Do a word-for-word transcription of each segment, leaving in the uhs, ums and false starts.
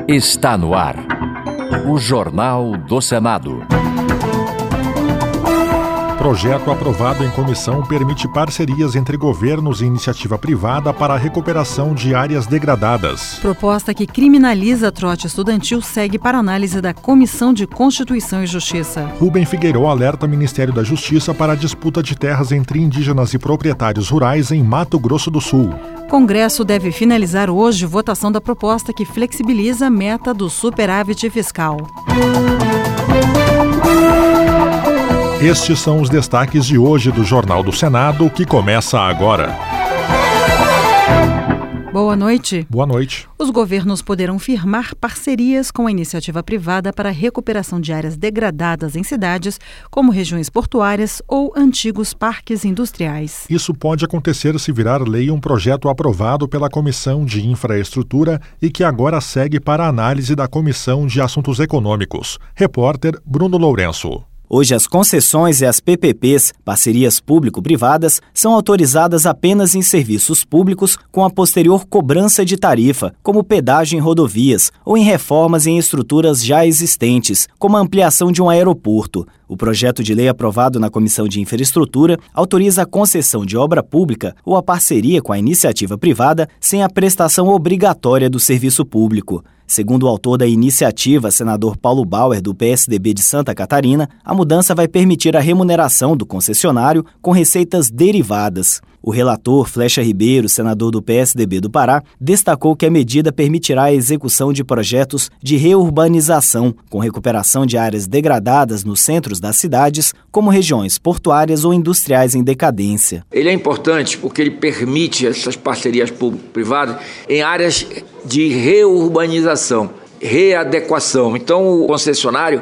Está no ar. O Jornal do Senado. Projeto aprovado em comissão permite parcerias entre governos e iniciativa privada para a recuperação de áreas degradadas. Proposta que criminaliza trote estudantil segue para análise da Comissão de Constituição e Justiça. Rubem Figueiró alerta o Ministério da Justiça para a disputa de terras entre indígenas e proprietários rurais em Mato Grosso do Sul. Congresso deve finalizar hoje votação da proposta que flexibiliza a meta do superávit fiscal. Estes são os destaques de hoje do Jornal do Senado, que começa agora. Boa noite. Boa noite. Os governos poderão firmar parcerias com a iniciativa privada para a recuperação de áreas degradadas em cidades, como regiões portuárias ou antigos parques industriais. Isso pode acontecer se virar lei um projeto aprovado pela Comissão de Infraestrutura e que agora segue para a análise da Comissão de Assuntos Econômicos. Repórter Bruno Lourenço. Hoje, as concessões e as P P Ps, parcerias público-privadas, são autorizadas apenas em serviços públicos com a posterior cobrança de tarifa, como pedágio em rodovias, ou em reformas em estruturas já existentes, como a ampliação de um aeroporto. O projeto de lei aprovado na Comissão de Infraestrutura autoriza a concessão de obra pública ou a parceria com a iniciativa privada sem a prestação obrigatória do serviço público. Segundo o autor da iniciativa, senador Paulo Bauer, do P S D B de Santa Catarina, a mudança vai permitir a remuneração do concessionário com receitas derivadas. O relator, Flecha Ribeiro, senador do P S D B do Pará, destacou que a medida permitirá a execução de projetos de reurbanização, com recuperação de áreas degradadas nos centros das cidades, como regiões portuárias ou industriais em decadência. Ele é importante porque ele permite essas parcerias público-privadas em áreas de reurbanização, readequação. Então, o concessionário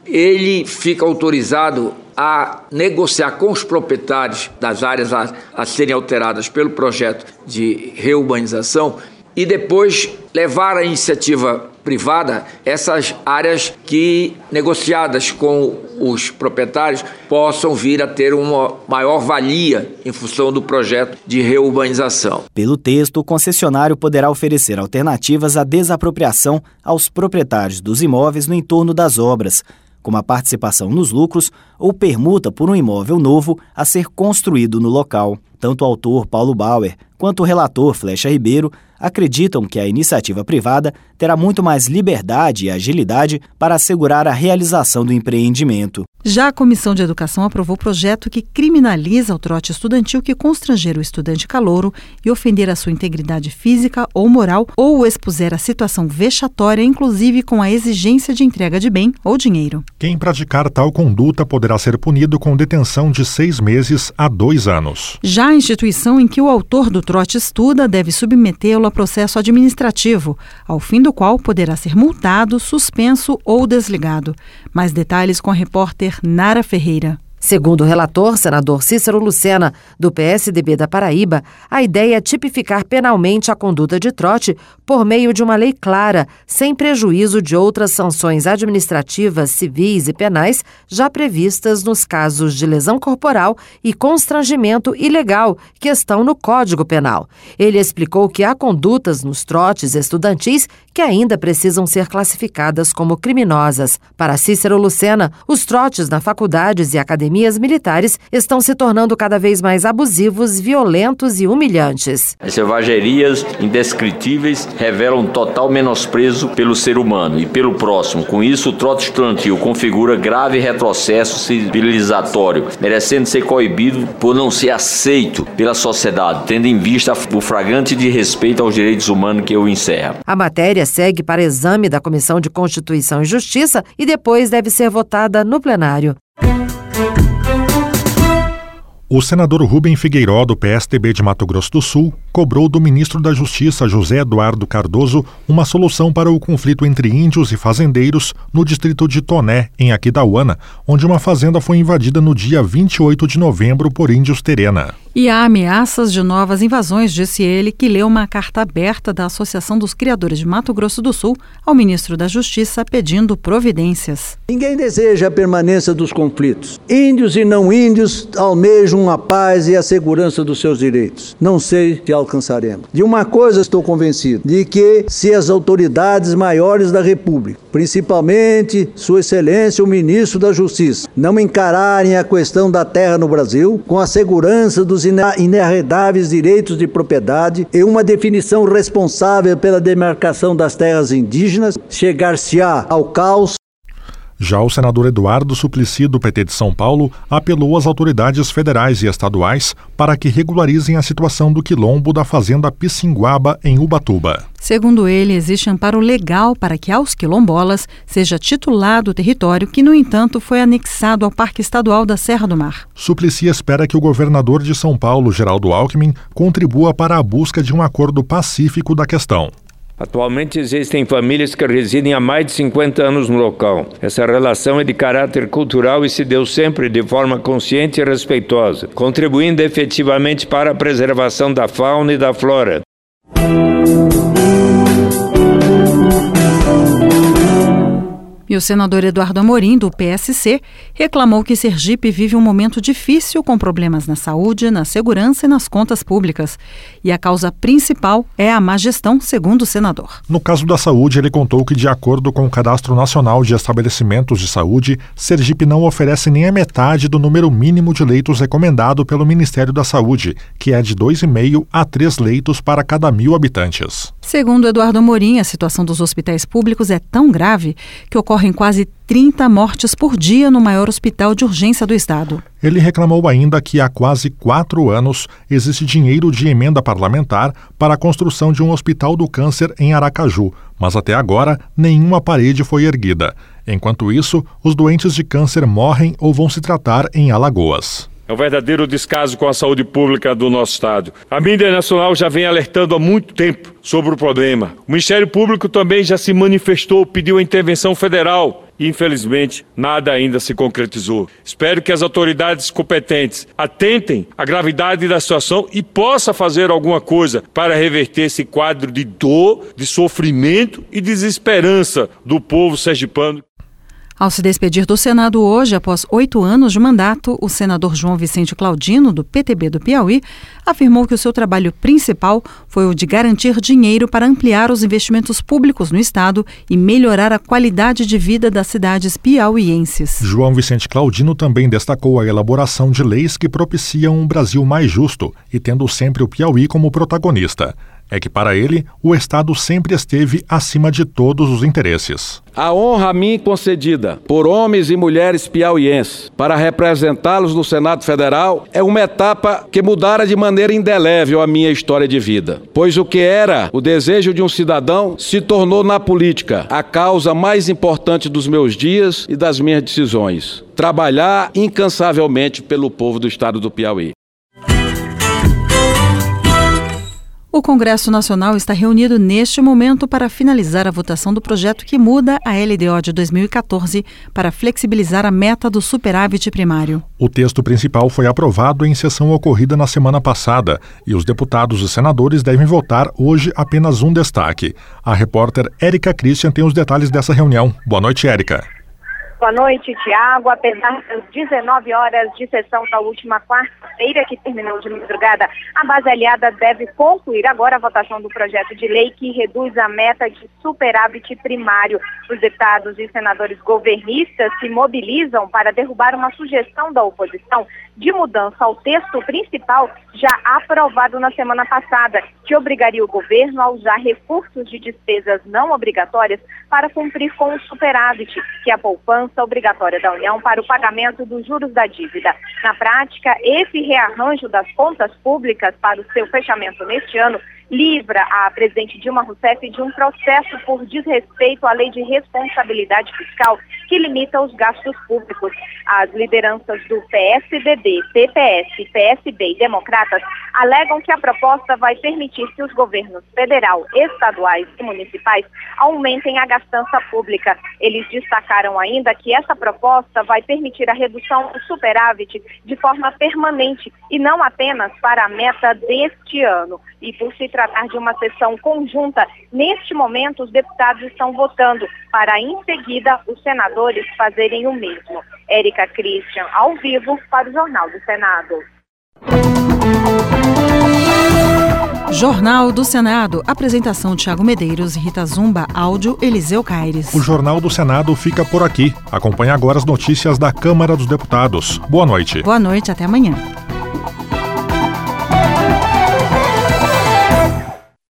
ele fica autorizado a negociar com os proprietários das áreas a, a serem alteradas pelo projeto de reurbanização e depois levar à iniciativa privada essas áreas que, negociadas com os proprietários, possam vir a ter uma maior valia em função do projeto de reurbanização. Pelo texto, o concessionário poderá oferecer alternativas à desapropriação aos proprietários dos imóveis no entorno das obras, como a participação nos lucros ou permuta por um imóvel novo a ser construído no local. Tanto o autor Paulo Bauer quanto o relator Flecha Ribeiro acreditam que a iniciativa privada terá muito mais liberdade e agilidade para assegurar a realização do empreendimento. Já a Comissão de Educação aprovou o projeto que criminaliza o trote estudantil que constranger o estudante calouro e ofender a sua integridade física ou moral ou o expuser a situação vexatória, inclusive com a exigência de entrega de bem ou dinheiro. Quem praticar tal conduta poderá ser punido com detenção de seis meses a dois anos. Já a instituição em que o autor do trote estuda deve submetê-lo a processo administrativo, ao fim do qual poderá ser multado, suspenso ou desligado. Mais detalhes com a repórter Nara Ferreira. Segundo o relator, senador Cícero Lucena, do P S D B da Paraíba, a ideia é tipificar penalmente a conduta de trote por meio de uma lei clara, sem prejuízo de outras sanções administrativas, civis e penais já previstas nos casos de lesão corporal e constrangimento ilegal que estão no Código Penal. Ele explicou que há condutas nos trotes estudantis que ainda precisam ser classificadas como criminosas. Para Cícero Lucena, os trotes na faculdades e academias academias militares estão se tornando cada vez mais abusivos, violentos e humilhantes. As selvagerias indescritíveis revelam total menosprezo pelo ser humano e pelo próximo. Com isso, o trote estudantil configura grave retrocesso civilizatório, merecendo ser coibido por não ser aceito pela sociedade, tendo em vista o flagrante desrespeito aos direitos humanos que o encerra. A matéria segue para exame da Comissão de Constituição e Justiça e depois deve ser votada no plenário. O senador Rubem Figueiró, do P S D B de Mato Grosso do Sul, cobrou do ministro da Justiça, José Eduardo Cardoso, uma solução para o conflito entre índios e fazendeiros no distrito de Toné, em Aquidauana, onde uma fazenda foi invadida no dia vinte e oito de novembro por índios Terena. E há ameaças de novas invasões, disse ele, que leu uma carta aberta da Associação dos Criadores de Mato Grosso do Sul ao ministro da Justiça pedindo providências. Ninguém deseja a permanência dos conflitos. Índios e não índios almejam a paz e a segurança dos seus direitos. Não sei se alcançaremos. De uma coisa estou convencido, de que se as autoridades maiores da República, principalmente Sua Excelência o Ministro da Justiça, não encararem a questão da terra no Brasil com a segurança dos inarredáveis direitos de propriedade e uma definição responsável pela demarcação das terras indígenas, chegar-se-á ao caos. Já o senador Eduardo Suplicy, do P T de São Paulo, apelou às autoridades federais e estaduais para que regularizem a situação do quilombo da fazenda Pissinguaba, em Ubatuba. Segundo ele, existe amparo legal para que aos quilombolas seja titulado o território que, no entanto, foi anexado ao Parque Estadual da Serra do Mar. Suplicy espera que o governador de São Paulo, Geraldo Alckmin, contribua para a busca de um acordo pacífico da questão. Atualmente existem famílias que residem há mais de cinquenta anos no local. Essa relação é de caráter cultural e se deu sempre de forma consciente e respeitosa, contribuindo efetivamente para a preservação da fauna e da flora. E o senador Eduardo Amorim, do P S C, reclamou que Sergipe vive um momento difícil com problemas na saúde, na segurança e nas contas públicas. E a causa principal é a má gestão, segundo o senador. No caso da saúde, ele contou que, de acordo com o Cadastro Nacional de Estabelecimentos de Saúde, Sergipe não oferece nem a metade do número mínimo de leitos recomendado pelo Ministério da Saúde, que é de dois vírgula cinco a três leitos para cada mil habitantes. Segundo Eduardo Amorim, a situação dos hospitais públicos é tão grave que ocorrem quase trinta mortes por dia no maior hospital de urgência do estado. Ele reclamou ainda que há quase quatro anos existe dinheiro de emenda parlamentar para a construção de um hospital do câncer em Aracaju, mas até agora nenhuma parede foi erguida. Enquanto isso, os doentes de câncer morrem ou vão se tratar em Alagoas. É um verdadeiro descaso com a saúde pública do nosso estado. A mídia nacional já vem alertando há muito tempo sobre o problema. O Ministério Público também já se manifestou, pediu a intervenção federal e, infelizmente, nada ainda se concretizou. Espero que as autoridades competentes atentem à gravidade da situação e possam fazer alguma coisa para reverter esse quadro de dor, de sofrimento e desesperança do povo sergipano. Ao se despedir do Senado hoje, após oito anos de mandato, o senador João Vicente Claudino, do P T B do Piauí, afirmou que o seu trabalho principal foi o de garantir dinheiro para ampliar os investimentos públicos no estado e melhorar a qualidade de vida das cidades piauienses. João Vicente Claudino também destacou a elaboração de leis que propiciam um Brasil mais justo e tendo sempre o Piauí como protagonista. É que, para ele, o Estado sempre esteve acima de todos os interesses. A honra a mim concedida por homens e mulheres piauienses para representá-los no Senado Federal é uma etapa que mudara de maneira indelével a minha história de vida. Pois o que era o desejo de um cidadão se tornou na política a causa mais importante dos meus dias e das minhas decisões. Trabalhar incansavelmente pelo povo do Estado do Piauí. O Congresso Nacional está reunido neste momento para finalizar a votação do projeto que muda a L D O de dois mil e quatorze para flexibilizar a meta do superávit primário. O texto principal foi aprovado em sessão ocorrida na semana passada e os deputados e senadores devem votar hoje apenas um destaque. A repórter Érica Christian tem os detalhes dessa reunião. Boa noite, Érica. Boa noite, Tiago. Apesar das dezenove horas de sessão da última quarta-feira, que terminou de madrugada, a base aliada deve concluir agora a votação do projeto de lei que reduz a meta de superávit primário. Os deputados e senadores governistas se mobilizam para derrubar uma sugestão da oposição de mudança ao texto principal já aprovado na semana passada, que obrigaria o governo a usar recursos de despesas não obrigatórias para cumprir com o superávit, que é a poupança obrigatória da União para o pagamento dos juros da dívida. Na prática, esse rearranjo das contas públicas para o seu fechamento neste ano livra a presidente Dilma Rousseff de um processo por desrespeito à lei de responsabilidade fiscal que limita os gastos públicos. As lideranças do P S D B, P P S, P S B e Democratas alegam que a proposta vai permitir que os governos federal, estaduais e municipais aumentem a gastança pública. Eles destacaram ainda que essa proposta vai permitir a redução do superávit de forma permanente e não apenas para a meta deste ano. E por se tratar de uma sessão conjunta, neste momento os deputados estão votando para em seguida os senadores fazerem o mesmo. Érica Christian, ao vivo para o Jornal do Senado. Jornal do Senado. Apresentação Tiago Medeiros e Rita Zumba. Áudio Eliseu Caires. O Jornal do Senado fica por aqui. Acompanhe agora as notícias da Câmara dos Deputados. Boa noite. Boa noite, até amanhã.